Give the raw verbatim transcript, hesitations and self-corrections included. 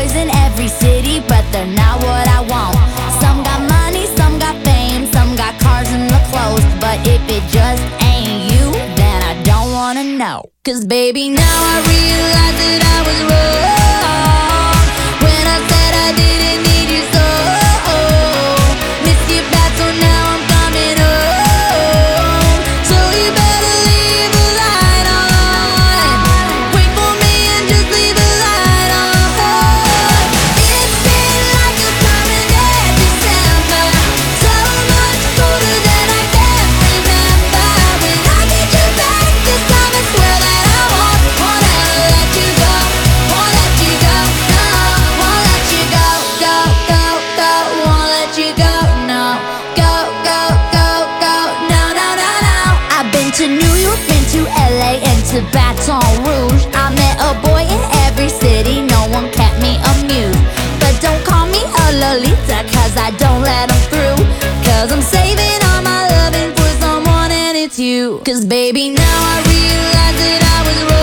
boys in every city, but they're not what I want. Some got money, some got fame, some got cars and the clothes, but if it just ain't you, then I don't wanna know. Cause baby, now I realize that I was wrong when I said I didn't need you so. Miss you bad, so now I'm coming home. So you better leave the light on. Wait for me and just leave the light on. It's been like a permanent December, so much colder than I can remember. When I get you back this time, I swear that I won't, won't ever let you go, won't let you go, no, won't let you go, go, go, go, won't let you go, no, go, go, go, go, no, no, no, no. I've been to New York, been to L A, and to Baton Rouge. I met a boy in every city, no one kept me amused. But don't call me a Lolita, cause I don't let them through. Cause I'm saving all my loving for someone, and it's you. Cause baby, now I realize that I was wrong